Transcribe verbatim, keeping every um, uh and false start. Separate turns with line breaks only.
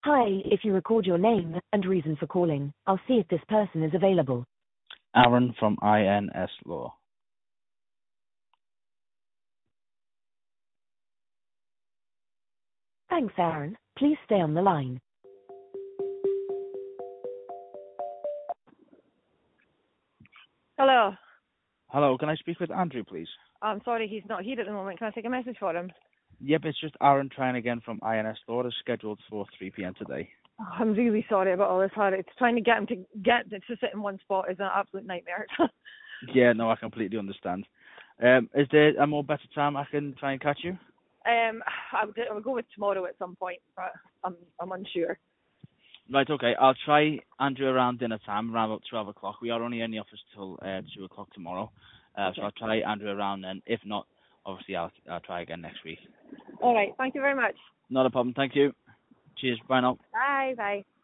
Hi, if you record your name and reason for calling, I'll see if this person is available.
Aaron from I N S Law.
Thanks, Aaron. Please stay on the line. Hello.
Hello, can I speak with Andrew, please?
I'm sorry, he's not here at the moment. Can I take a message for him?
Yep, it's just Aaron trying again from I N S Law. It's scheduled for three p.m. today.
Oh, I'm really sorry about all this, Harry. It's trying to get him to get to sit in one spot is an absolute nightmare.
Yeah, no, I completely understand. Um, is there a more better time I can try and catch you?
um, I would, I would go with tomorrow at some point, but I'm I'm unsure.
Right, okay. I'll try Andrew around dinner time, around about twelve o'clock. We are only in the office till uh, two o'clock tomorrow. Uh,
Okay.
So I'll try Andrew around then. If not, obviously I'll, I'll try again next week.
All right. Thank you very much.
Not a problem. Thank you. Cheers. Bye now.
Bye. Bye.